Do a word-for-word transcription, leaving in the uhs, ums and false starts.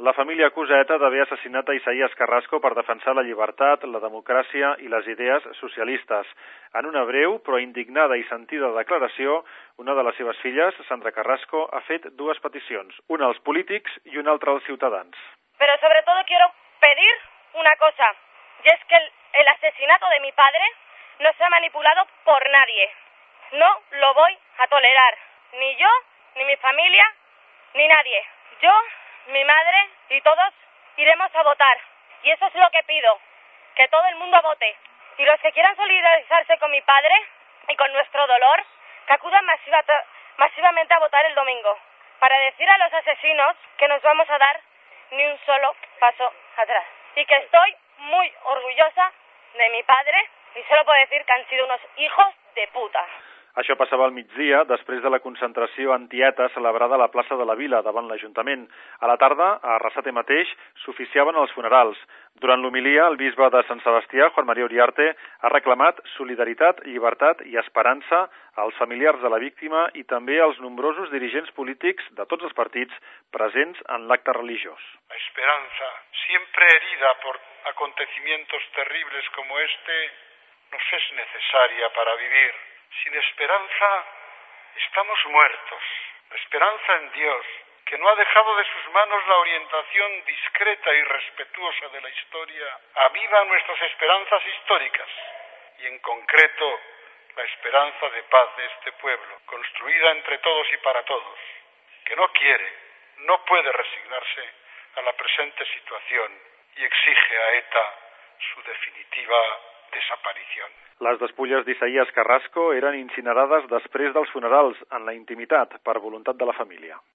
La família acusa ETA d'haver assassinat a Isaías Carrasco per defensar la llibertat, la democràcia i les idees socialistes. En una breu però indignada i sentida declaració, una de les seves filles, Sandra Carrasco, ha fet dues peticions, una als polítics i una altra als ciutadans. Pero sobre todo quiero pedir una cosa, y es que el, el asesinato de mi padre no sea manipulado por nadie. No lo voy a tolerar, ni yo, ni mi familia, ni nadie. Yo, mi madre y todos iremos a votar. Y eso es lo que pido, que todo el mundo vote. Y los que quieran solidarizarse con mi padre y con nuestro dolor, que acudan masiva, masivamente a votar el domingo, para decir a los asesinos que nos vamos a dar ni un solo paso atrás. Y que estoy muy orgullosa de mi padre y solo puedo decir que han sido unos hijos de puta. Això passava al migdia, després de la concentració antieta celebrada a la plaça de la Vila, davant l'Ajuntament. A la tarda, a Arrasate mateix, s'oficiaven els funerals. Durant l'homilia, el bisbe de Sant Sebastià, Juan María Uriarte, ha reclamat solidaritat, llibertat i esperança als familiars de la víctima i també als nombrosos dirigents polítics de tots els partits presents en l'acte religiós. La esperanza, siempre herida por acontecimientos terribles como este, nos es necesaria para vivir. Sin esperanza estamos muertos. La esperanza en Dios, que no ha dejado de sus manos la orientación discreta y respetuosa de la historia, aviva nuestras esperanzas históricas y en concreto la esperanza de paz de este pueblo, construida entre todos y para todos, que no quiere, no puede resignarse a la presente situación y exige a ETA su definitiva desaparición. Les despulles d'Isaías Carrasco eren incinerades després dels funerals, en la intimitat, per voluntat de la família.